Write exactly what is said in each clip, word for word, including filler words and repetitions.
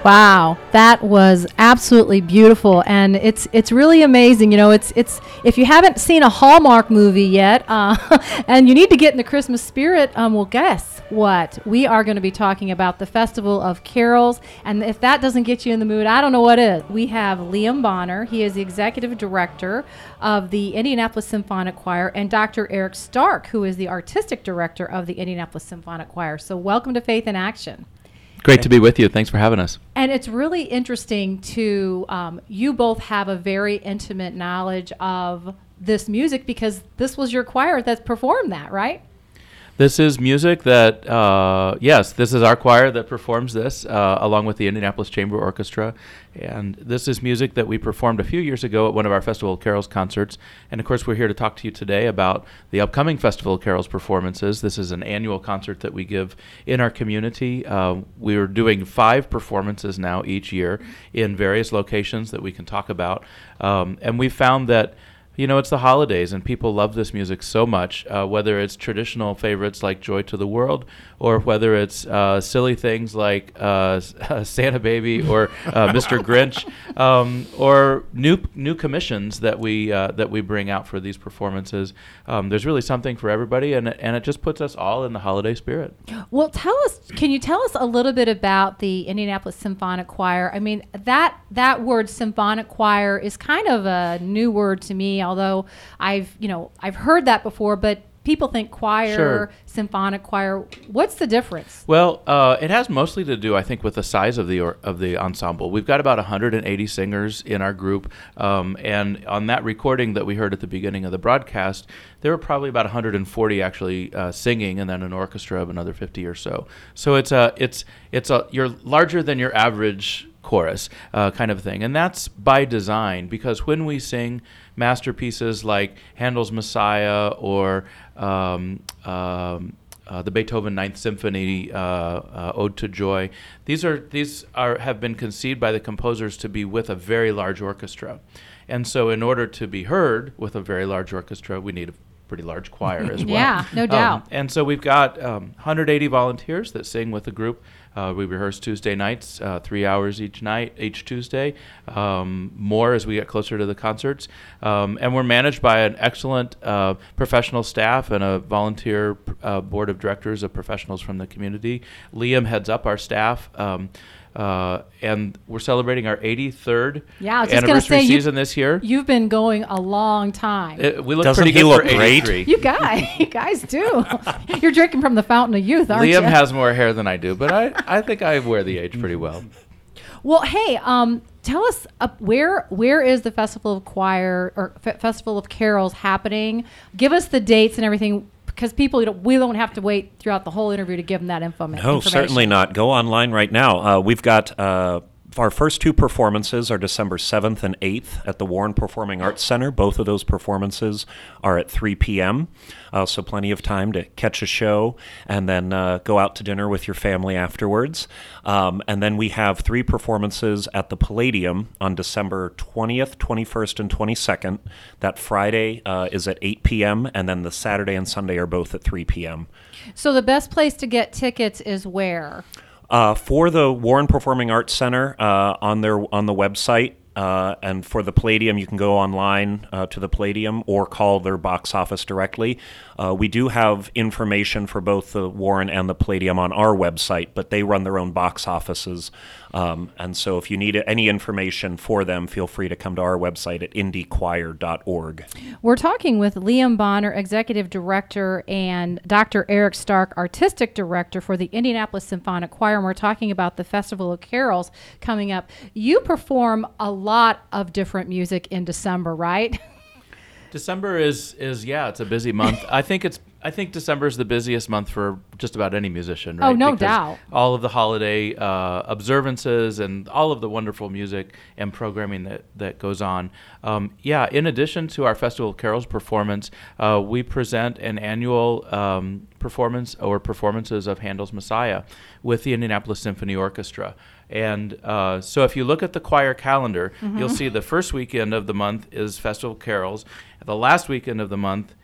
Wow, that was absolutely beautiful, and it's it's really amazing. You know, it's it's if you haven't seen a Hallmark movie yet, uh, and you need to get in the Christmas spirit, um, well, guess what? We are going to be talking about the Festival of Carols, and if that doesn't get you in the mood, I don't know what is. We have Liam Bonner. He is the executive director of the Indianapolis Symphonic Choir, and Doctor Eric Stark, who is the artistic director of the Indianapolis Symphonic Choir. So, welcome to Faith in Action. Great to be with you. Thanks for having us. And it's really interesting to, um, you both have a very intimate knowledge of this music because this was your choir that performed that, right? This is music that, uh, yes, this is our choir that performs this uh, along with the Indianapolis Chamber Orchestra. And this is music that we performed a few years ago at one of our Festival of Carols concerts. And of course, we're here to talk to you today about the upcoming Festival of Carols performances. This is an annual concert that we give in our community. Uh, we're doing five performances now each year in various locations that we can talk about. Um, and we found that You know, it's the holidays, and people love this music so much, uh, whether it's traditional favorites like Joy to the World, or whether it's uh, silly things like uh, Santa Baby or uh, Mister Grinch, um, or new new commissions that we uh, that we bring out for these performances. Um, there's really something for everybody, and, and it just puts us all in the holiday spirit. Well, tell us, can you tell us a little bit about the Indianapolis Symphonic Choir? I mean, that that word symphonic choir is kind of a new word to me, although I've, you know, I've heard that before, but people think choir, Sure. symphonic choir. What's the difference? Well, uh, it has mostly to do, I think, with the size of the or, of the ensemble. We've got about one hundred eighty singers in our group, um, and on that recording that we heard at the beginning of the broadcast, there were probably about one hundred forty actually uh, singing, and then an orchestra of another fifty or so. So it's a it's it's a you're larger than your average chorus uh, kind of thing, and that's by design, because when we sing masterpieces like Handel's Messiah or um, um, uh, the Beethoven Ninth Symphony, uh, uh, Ode to Joy, these are these are have been conceived by the composers to be with a very large orchestra, and so in order to be heard with a very large orchestra, we need a pretty large choir as well. Yeah, no doubt. Um, and so we've got um, one hundred eighty volunteers that sing with the group. Uh, we rehearse Tuesday nights, uh, three hours each night, each Tuesday, um, more as we get closer to the concerts. Um, and we're managed by an excellent uh, professional staff and a volunteer uh, board of directors of professionals from the community. Liam heads up our staff. Um, Uh, and we're celebrating our eighty-third Yeah, I was just gonna anniversary say, you- season this year. You've been going a long time. It- we look Doesn't pretty he good look for great? eighty-three. you guys, you guys do. You're drinking from the fountain of youth, aren't Liam you? has more hair than I do, but I, I think I wear the age pretty well. Well, hey, um, tell us uh, where where is the Festival of Choir or F- Festival of Carols happening? Give us the dates and everything, because people, you know, we don't have to wait throughout the whole interview to give them that info. No, information. certainly not. Go online right now. Uh, we've got uh, our first two performances are December seventh and eighth at the Warren Performing Arts Center. Both of those performances are at three p.m., uh, so plenty of time to catch a show and then uh, go out to dinner with your family afterwards. Um, and then we have three performances at the Palladium on December twentieth, twenty-first, and twenty-second. That Friday uh, is at eight p.m., and then the Saturday and Sunday are both at three p.m. So the best place to get tickets is where? Uh, for the Warren Performing Arts Center uh, on their on the website, uh, and for the Palladium, you can go online uh, to the Palladium or call their box office directly. Uh, we do have information for both the Warren and the Palladium on our website, but they run their own box offices. Um, and so if you need any information for them, feel free to come to our website at indy choir dot org. We're talking with Liam Bonner, Executive Director, and Doctor Eric Stark, Artistic Director for the Indianapolis Symphonic Choir, and we're talking about the Festival of Carols coming up. You perform a lot of different music in December, right? December is is yeah, it's a busy month. I think it's I think December is the busiest month for just about any musician, right? Oh, no Because doubt. all of the holiday uh, observances and all of the wonderful music and programming that, that goes on. Um, yeah, in addition to our Festival of Carols performance, uh, we present an annual um, performance or performances of Handel's Messiah with the Indianapolis Symphony Orchestra. And uh, so if you look at the choir calendar, Mm-hmm. you'll see the first weekend of the month is Festival of Carols. The last weekend of the month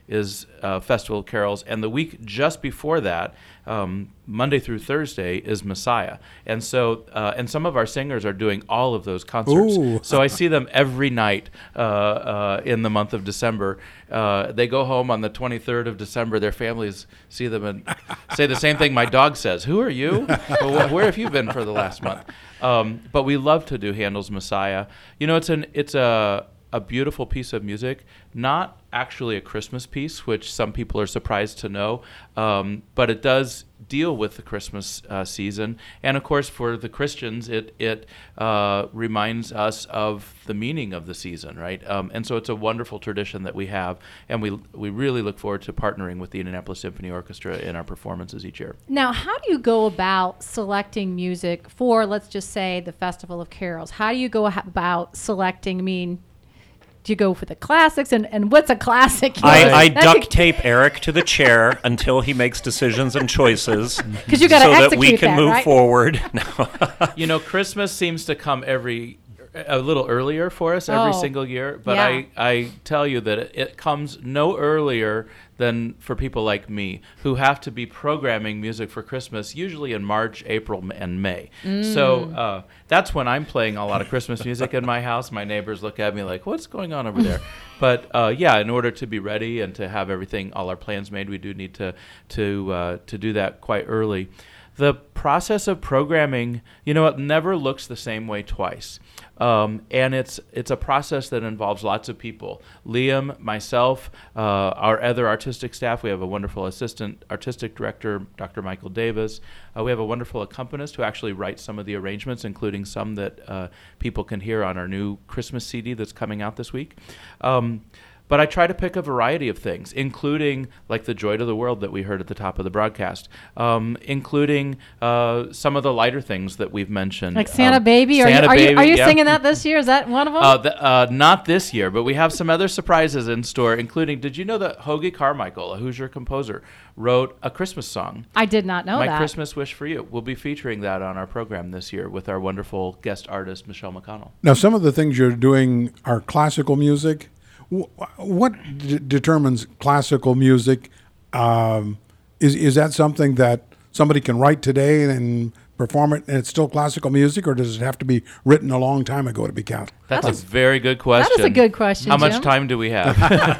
is uh, Festival of Carols, and the week just before that, um, Monday through Thursday, is Messiah. And so, uh, and some of our singers are doing all of those concerts. Ooh. So I see them every night uh, uh, in the month of December. Uh, they go home on the twenty-third of December. Their families see them and say the same thing my dog says. Who are you? Well, wh- where have you been for the last month? Um, but we love to do Handel's Messiah. You know, it's an it's a a beautiful piece of music, not actually a Christmas piece, which some people are surprised to know, um, but it does deal with the Christmas uh, season. And of course, for the Christians, it it uh, reminds us of the meaning of the season, right? Um, and so it's a wonderful tradition that we have, and we we really look forward to partnering with the Indianapolis Symphony Orchestra in our performances each year. Now, how do you go about selecting music for, let's just say, the Festival of Carols? How do you go ha- about selecting, I mean, do you go for the classics? And, and what's a classic? I, I That's duct a- tape Eric to the chair until he makes decisions and choices. 'Cause you gotta so that we execute can that, move right? forward. No. You know, Christmas seems to come every a little earlier for us every Oh, single year, but yeah. I, I tell you that it, it comes no earlier than for people like me who have to be programming music for Christmas, usually in March, April, and May. So uh, that's when I'm playing a lot of Christmas music in my house. My neighbors look at me like, what's going on over there? But uh, yeah, in order to be ready and to have everything, all our plans made, we do need to to uh, to do that quite early. The process of programming, you know, it never looks the same way twice. Um, and it's it's a process that involves lots of people. Liam, myself, uh, our other artistic staff. We have a wonderful assistant artistic director, Doctor Michael Davis. Uh, we have a wonderful accompanist who actually writes some of the arrangements, including some that uh, people can hear on our new Christmas C D that's coming out this week. Um, But I try to pick a variety of things, including like the Joy to the World that we heard at the top of the broadcast, um, including uh, some of the lighter things that we've mentioned. Like Santa Um, Baby? Are, Santa you, are, you, Baby, are you yeah. singing that this year? Is that one of them? Uh, the, uh, not this year, but we have some other surprises in store, including, did you know that Hoagie Carmichael, a Hoosier composer, wrote a Christmas song? I did not know My that. Christmas Wish for You. We'll be featuring that on our program this year with our wonderful guest artist, Michelle McConnell. Now, some of the things you're doing are classical music. Wh- What d- determines classical music? Um, is is that something that somebody can write today and perform it, and it's still classical music, or does it have to be written a long time ago to be counted? That's, That's a, very good question. That is a good question, How much Jim. time do we have?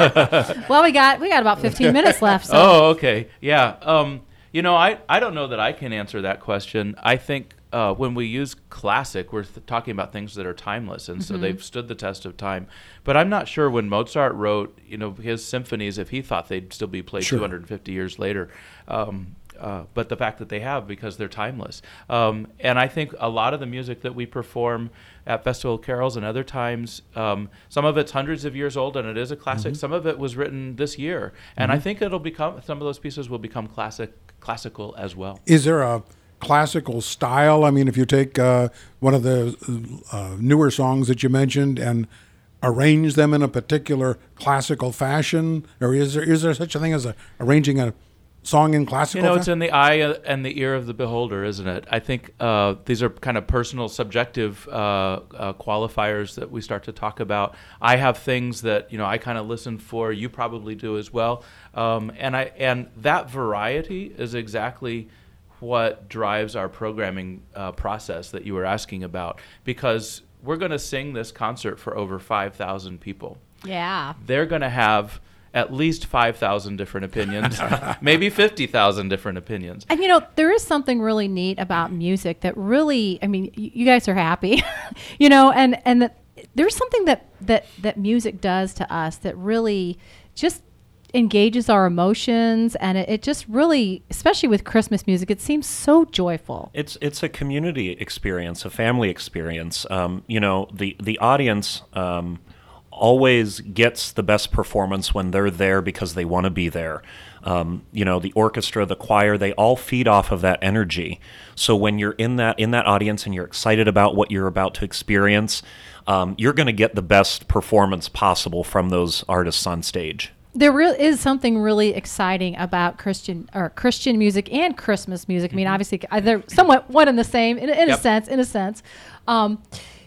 Well, we got we got about fifteen minutes left. So. Oh, okay. Yeah. Um, you know, I, I don't know that I can answer that question. I think uh, when we use classic, we're th- talking about things that are timeless, and so they've stood the test of time. But I'm not sure when Mozart wrote, you know, his symphonies, if he thought they'd still be played Sure. two hundred fifty years later. Um, uh, but the fact that they have, because they're timeless. Um, and I think a lot of the music that we perform at Festival of Carols and other times, um, some of it's hundreds of years old and it is a classic. Some of it was written this year. And I think it'll become, some of those pieces will become classic, classical as well. Is there a classical style? I mean, if you take uh, one of the uh, newer songs that you mentioned and arrange them in a particular classical fashion, or is there is there such a thing as a, arranging a song in classical You know, it's fashion? in the eye uh, and the ear of the beholder, isn't it? I think uh, these are kind of personal, subjective uh, uh, qualifiers that we start to talk about. I have things that, you know, I kind of listen for. You probably do as well. Um, and I and that variety is exactly what drives our programming uh, process that you were asking about, because we're going to sing this concert for over five thousand people. Yeah. They're going to have at least five thousand different opinions, maybe fifty thousand different opinions. And you know, there is something really neat about music that really, I mean, y- you guys are happy, you know, and, and that there's something that, that, that music does to us that really just engages our emotions. And it, it just really, especially with Christmas music, it seems so joyful. It's it's a community experience, a family experience. Um, you know, the the audience um, always gets the best performance when they're there because they want to be there. Um, you know, the orchestra, the choir, they all feed off of that energy. So when you're in that in that audience and you're excited about what you're about to experience, um, you're going to get the best performance possible from those artists on stage. There really is something really exciting about Christian or Christian music and Christmas music. I mean, obviously, uh, they're somewhat one and the same in, in a Yep. sense. In a sense, um,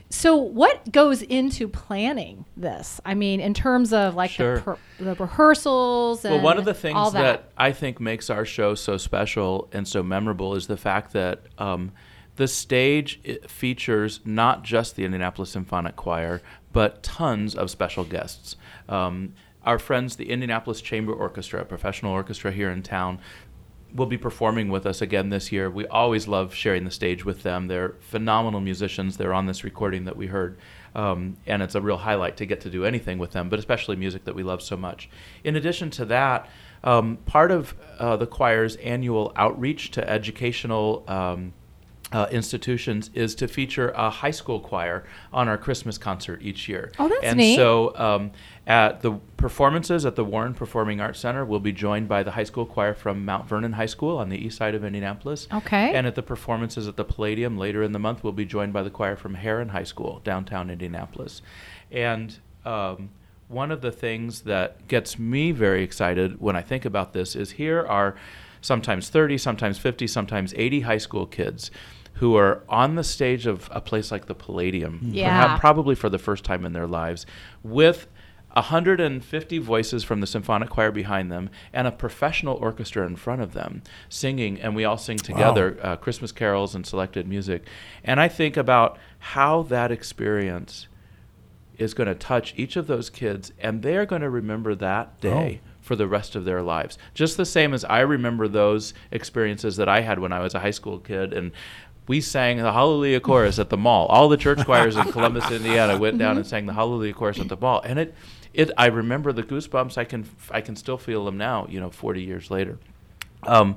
So what goes into planning this? I mean, in terms of like Sure. the, per- the rehearsals and Well, one of the all things that. that I think makes our show so special and so memorable is the fact that um, the stage i- features not just the Indianapolis Symphonic Choir, but tons of special guests. Um, our friends, the Indianapolis Chamber Orchestra, a professional orchestra here in town, will be performing with us again this year. We always love sharing the stage with them. They're phenomenal musicians. They're on this recording that we heard. Um, and it's a real highlight to get to do anything with them, but especially music that we love so much. In addition to that, um, part of uh, the choir's annual outreach to educational um, Uh, institutions is to feature a high school choir on our Christmas concert each year. Oh, that's and neat. so um, at the performances at the Warren Performing Arts Center, we'll be joined by the high school choir from Mount Vernon High School on the east side of Indianapolis. Okay. And at the performances at the Palladium later in the month, we'll be joined by the choir from Heron High School, downtown Indianapolis. And um, one of the things that gets me very excited when I think about this is here are sometimes thirty, sometimes fifty, sometimes eighty high school kids who are on the stage of a place like the Palladium, Yeah. perhaps, probably for the first time in their lives, with one hundred fifty voices from the symphonic choir behind them and a professional orchestra in front of them singing, and we all sing together uh, Christmas carols and selected music. And I think about how that experience is going to touch each of those kids, and they're going to remember that day Oh. for the rest of their lives. Just the same as I remember those experiences that I had when I was a high school kid, and we sang the Hallelujah Chorus at the mall. All the church choirs in Columbus, Indiana went down and sang the Hallelujah Chorus at the mall. And it, it, I remember the goosebumps. I can, I can still feel them now, you know, forty years later. Um,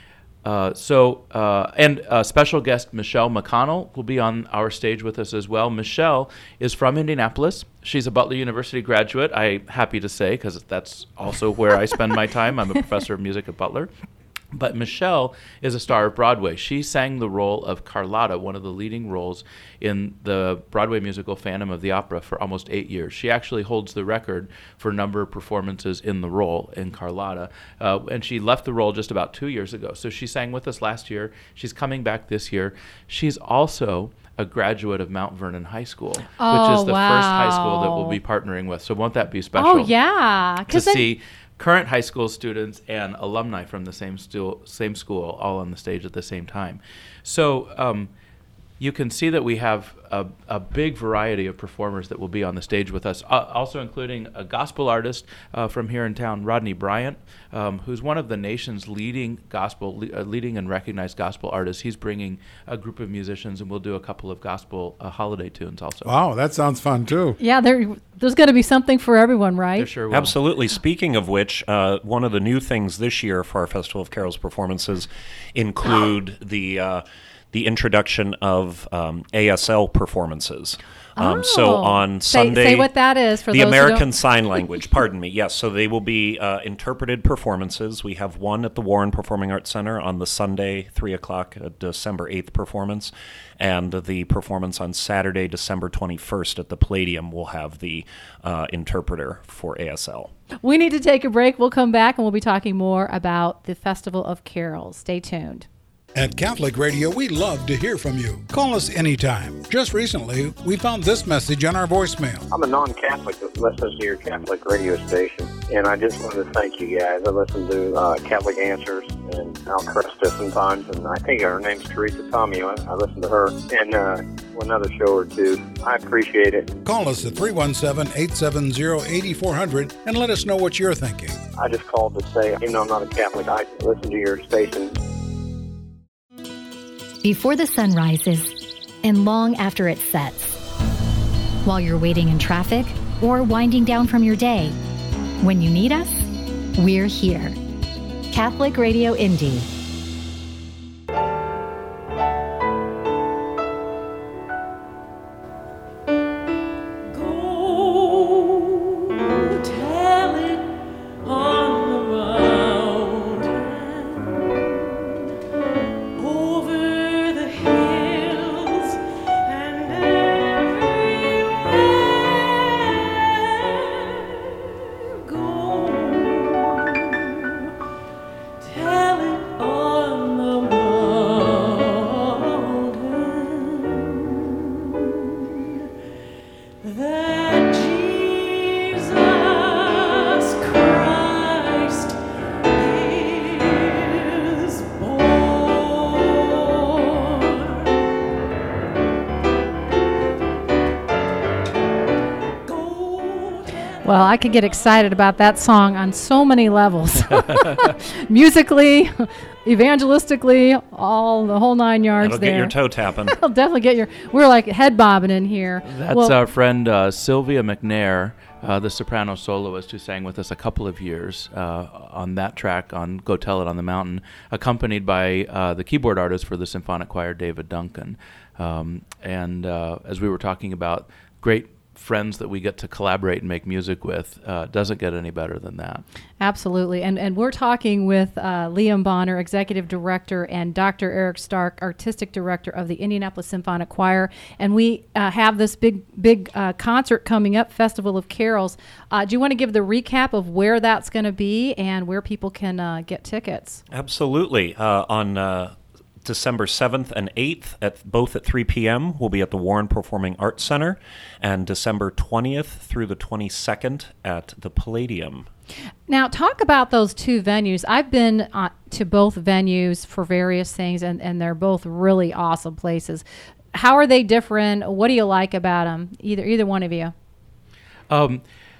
uh, so, uh, and uh, special guest Michelle McConnell will be on our stage with us as well. Michelle is from Indianapolis. She's a Butler University graduate, I'm happy to say, because that's also where I spend my time. I'm a professor of music at Butler. But Michelle is a star of Broadway. She sang the role of Carlotta, one of the leading roles in the Broadway musical Phantom of the Opera, for almost eight years. She actually holds the record for number of performances in the role in Carlotta. Uh, and she left the role just about two years ago. So she sang with us last year. She's coming back this year. She's also a graduate of Mount Vernon High School, Oh, which is the first high school that wow. we'll be partnering with. So won't that be special? Oh, yeah. To 'Cause then- see current high school students and alumni from the same, stu- same school all on the stage at the same time. So um, you can see that we have a, a big variety of performers that will be on the stage with us, uh, also including a gospel artist uh, from here in town, Rodney Bryant, um, who's one of the nation's leading gospel, le- uh, leading and recognized gospel artists. He's bringing a group of musicians, and we'll do a couple of gospel uh, holiday tunes also. Wow, that sounds fun too. Yeah, there, there's going to be something for everyone, right? There sure will. Absolutely. Speaking of which, uh, one of the new things this year for our Festival of Carols performances include the uh, the introduction of um, A S L performances. Um, So Oh. on Say- Sunday, say what that is for the those who American don't- Sign Language. Pardon me. Yes, so they will be uh, interpreted performances. We have one at the Warren Performing Arts Center on the Sunday three o'clock, uh, December eighth performance, and the performance on Saturday, December twenty-first at the Palladium will have the uh, interpreter for A S L. We need to take a break. We'll come back and we'll be talking more about the Festival of Carols. Stay tuned. At Catholic Radio, we love to hear from you. Call us anytime. Just recently, we found this message on our voicemail. I'm a non-Catholic that listens to your Catholic radio station, and I just wanted to thank you guys. I listen to uh, Catholic Answers and Al Cresta sometimes, and I think her name's Teresa Tomeo. I, I listen to her, and uh, another show or two. I appreciate it. Call us at three one seven, eight seven zero, eight four zero zero and let us know what you're thinking. I just called to say, even though I'm not a Catholic, I listen to your station. Before the sun rises and long after it sets, while you're waiting in traffic or winding down from your day, when you need us, we're here. Catholic Radio Indy. Tell it all. Well, I could get excited about that song on so many levels. Musically, evangelistically, all the whole nine yards That'll there. get your toe tapping. I'll definitely get your, we're like head bobbing in here. That's well, our friend uh, Sylvia McNair, uh, the soprano soloist who sang with us a couple of years uh, on that track on Go Tell It on the Mountain, accompanied by uh, the keyboard artist for the symphonic choir, David Duncan. Um, and uh, as we were talking about great friends that we get to collaborate and make music with, uh, doesn't get any better than that. Absolutely. And and we're talking with uh, Liam Bonner, Executive Director, and Doctor Eric Stark, Artistic Director of the Indianapolis Symphonic Choir. And we uh, have this big, big uh, concert coming up, Festival of Carols. Uh, do you want to give the recap of where that's going to be and where people can uh, get tickets? Absolutely. Uh, on uh, December seventh and eighth, at both at three p.m., we'll be at the Warren Performing Arts Center, and December twentieth through the twenty-second at the Palladium. Now, talk about those two venues. I've been uh, to both venues for various things, and, and they're both really awesome places. How are they different? What do you like about them? Either either one of you. Um,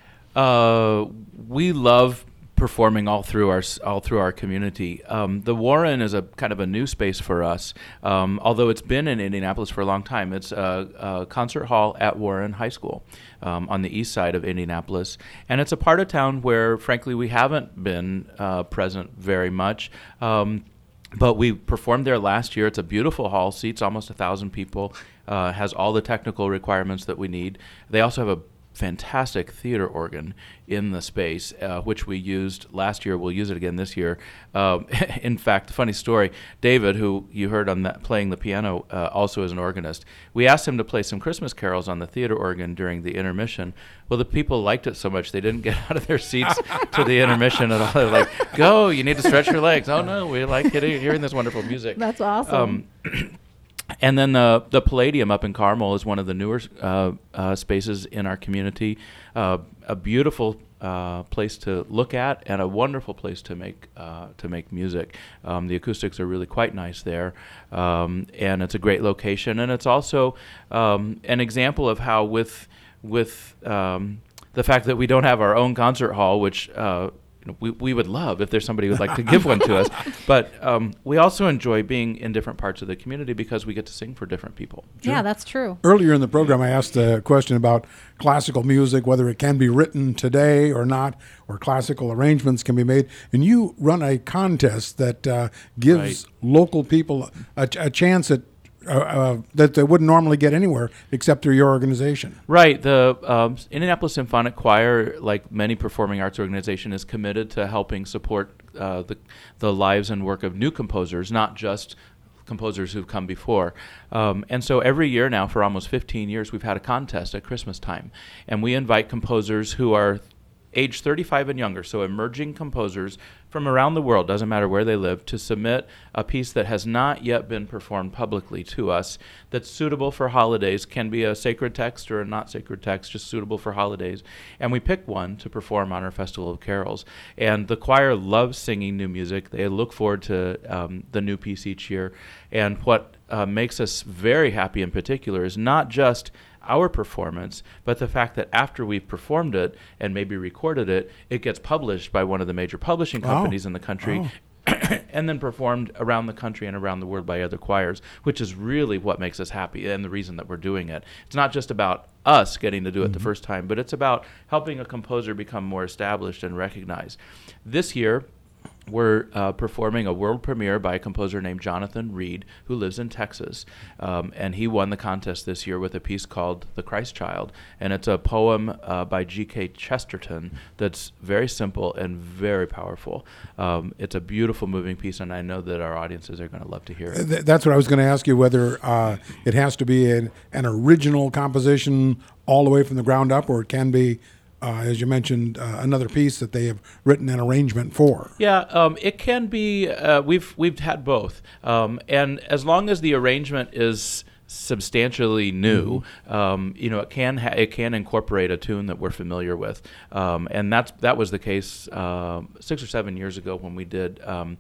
uh, we love performing all through our all through our community. Um, the Warren is a kind of a new space for us, um, although it's been in Indianapolis for a long time. It's a, a concert hall at Warren High School um, on the east side of Indianapolis, and it's a part of town where, frankly, we haven't been uh, present very much. Um, But we performed there last year. It's a beautiful hall, seats almost a thousand people, uh, has all the technical requirements that we need. They also have a fantastic theater organ in the space, uh, which we used last year. We'll use it again this year. Um, in fact, funny story, David, who you heard on that playing the piano, uh, also is an organist. We asked him to play some Christmas carols on the theater organ during the intermission. Well, the people liked it so much they didn't get out of their seats to the intermission at all. They're like, go, you need to stretch your legs. Oh, no, we like hitting, hearing this wonderful music. That's awesome. Um, And then the the Palladium up in Carmel is one of the newer uh, uh, spaces in our community. Uh, a beautiful uh, place to look at and a wonderful place to make uh, to make music. Um, the acoustics are really quite nice there, um, and it's a great location. And it's also um, an example of how with with um, the fact that we don't have our own concert hall, which uh, We, we would love if there's somebody who would like to give one to us. But um, we also enjoy being in different parts of the community because we get to sing for different people. Yeah, that's true. Earlier in the program, I asked a question about classical music, whether it can be written today or not, or classical arrangements can be made. And you run a contest that uh, gives Right. local people a, a chance at Uh, uh, that they wouldn't normally get anywhere except through your organization. Right. The um, Indianapolis Symphonic Choir, like many performing arts organization, is committed to helping support uh, the the lives and work of new composers, not just composers who've come before. Um, and so every year now, for almost fifteen years, we've had a contest at Christmas time. And we invite composers who are age thirty-five and younger, so emerging composers from around the world, doesn't matter where they live, to submit a piece that has not yet been performed publicly to us that's suitable for holidays, can be a sacred text or a not sacred text, just suitable for holidays. And we pick one to perform on our Festival of Carols. And the choir loves singing new music. They look forward to um, the new piece each year. And what uh, makes us very happy in particular is not just our performance, but the fact that after we've performed it and maybe recorded it, it gets published by one of the major publishing companies oh. in the country, oh. and then performed around the country and around the world by other choirs, which is really what makes us happy and the reason that we're doing it. It's not just about us getting to do it mm-hmm. the first time, but it's about helping a composer become more established and recognized. This year, we're uh, performing a world premiere by a composer named Jonathan Reed, who lives in Texas. Um, and he won the contest this year with a piece called The Christ Child. And it's a poem uh, by G K Chesterton that's very simple and very powerful. Um, it's a beautiful, moving piece, and I know that our audiences are going to love to hear it. Th- that's what I was going to ask you, whether uh, it has to be an, an original composition all the way from the ground up, or it can be Uh, as you mentioned, uh, another piece that they have written an arrangement for. Yeah, um, it can be. Uh, we've we've had both, um, and as long as the arrangement is substantially new, mm-hmm. um, you know, it can ha- it can incorporate a tune that we're familiar with, um, and that's that was the case uh, six or seven years ago when we did. Um,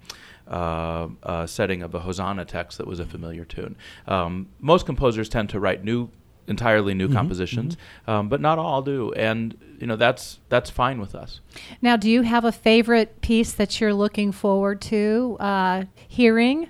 Uh, uh, setting of a Hosanna text that was a familiar tune. Um, most composers tend to write new entirely new Mm-hmm, compositions, um, but not all do, and you know that's that's fine with us. Now, do you have a favorite piece that you're looking forward to uh, hearing?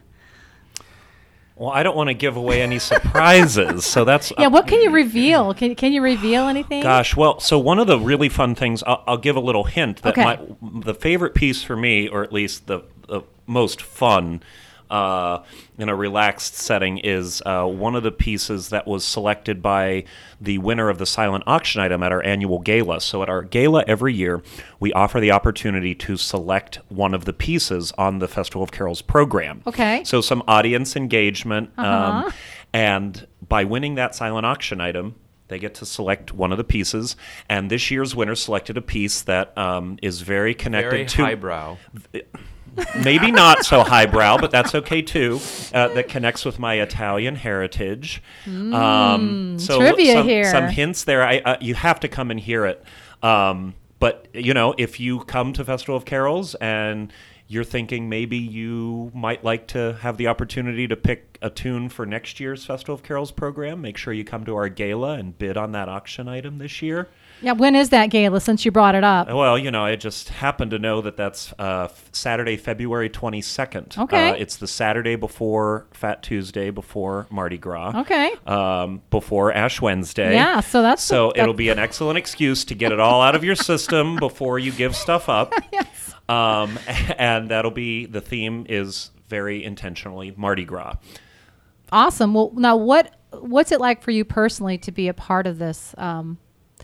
Well, I don't want to give away any surprises, so that's Yeah, what can you reveal? Can can you reveal anything? Gosh, well, so one of the really fun things, I'll, I'll give a little hint that Okay. my, the favorite piece for me, or at least the, the most fun uh, in a relaxed setting, is uh, one of the pieces that was selected by the winner of the silent auction item at our annual gala. So at our gala every year, we offer the opportunity to select one of the pieces on the Festival of Carols program. Okay. So some audience engagement, Uh-huh. um, and by winning that silent auction item, they get to select one of the pieces, and this year's winner selected a piece that um, is very connected Very to highbrow. maybe not so highbrow, but that's okay too. Uh, that connects with my Italian heritage. um, so trivia some, here. some hints there. I, uh, you have to come and hear it. Um, but you know, if you come to Festival of Carols and you're thinking maybe you might like to have the opportunity to pick a tune for next year's Festival of Carols program, make sure you come to our gala and bid on that auction item this year. Yeah, when is that gala, since you brought it up? Well, you know, I just happen to know that that's uh, f- Saturday, February twenty-second. Okay. Uh, it's the Saturday before Fat Tuesday, before Mardi Gras. Okay. Um, before Ash Wednesday. Yeah, so that's So the- it'll be an excellent excuse to get it all out of your system before you give stuff up. Yes. Um, and that'll be, the theme is very intentionally Mardi Gras. Awesome. Well, now what what's it like for you personally to be a part of this um,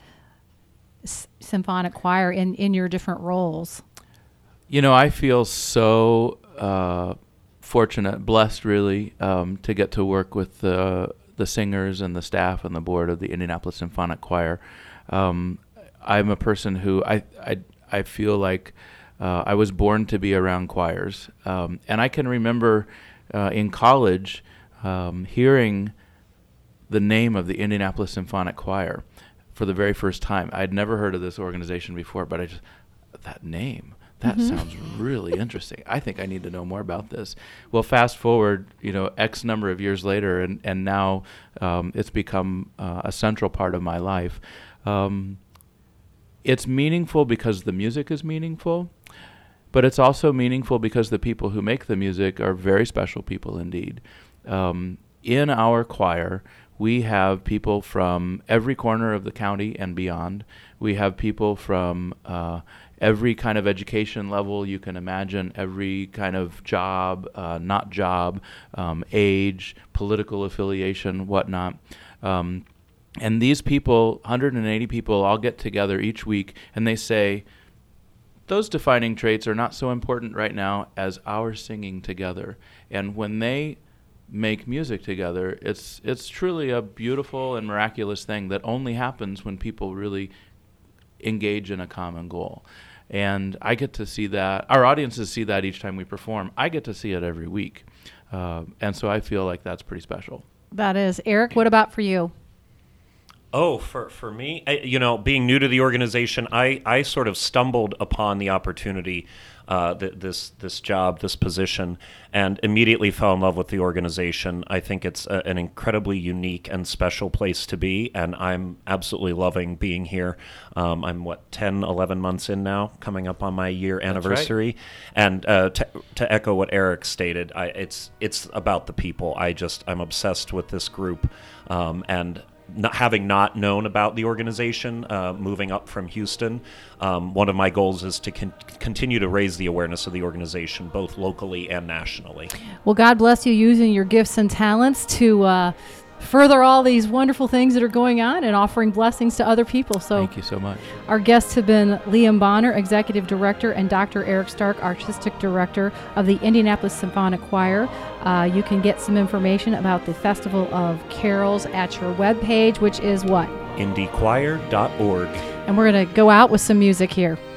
s- symphonic choir in, in your different roles? You know, I feel so uh, fortunate, blessed, really, um, to get to work with the the singers and the staff and the board of the Indianapolis Symphonic Choir. Um, I'm a person who I I, I feel like uh, I was born to be around choirs, um, and I can remember uh, in college um, hearing the name of the Indianapolis Symphonic Choir for the very first time. I'd never heard of this organization before, but I just that name. That Mm-hmm. sounds really interesting. I think I need to know more about this. Well, fast forward, you know, X number of years later, and, and now um, it's become uh, a central part of my life. Um, it's meaningful because the music is meaningful, but it's also meaningful because the people who make the music are very special people indeed. Um, in our choir, we have people from every corner of the county and beyond. We have people from uh, every kind of education level you can imagine, every kind of job, uh, not job, um, age, political affiliation, whatnot. Um, and these people, one hundred eighty people, all get together each week and they say, those defining traits are not so important right now as our singing together. And when they make music together, it's it's truly a beautiful and miraculous thing that only happens when people really engage in a common goal. And I get to see that. Our audiences see that each time we perform. I get to see it every week. Uh, and so I feel like that's pretty special. That is. Eric, what about for you? Oh, for, for me, I, you know, being new to the organization, I, I sort of stumbled upon the opportunity, uh, th- this this job, this position, and immediately fell in love with the organization. I think it's a, an incredibly unique and special place to be, and I'm absolutely loving being here. Um, I'm, what, ten, eleven months in now, coming up on my year anniversary. And uh, to, to echo what Eric stated, I, it's it's about the people. I just, I'm obsessed with this group, um, and Not having not known about the organization, uh, moving up from Houston, um, one of my goals is to con- continue to raise the awareness of the organization, both locally and nationally. Well, God bless you using your gifts and talents to uh, further all these wonderful things that are going on and offering blessings to other people. So Thank you so much. our guests have been Liam Bonner, Executive Director, and Doctor Eric Stark, Artistic Director of the Indianapolis Symphonic Choir. Uh, you can get some information about the Festival of Carols at your webpage, which is what? Indy choir dot org. And we're going to go out with some music here.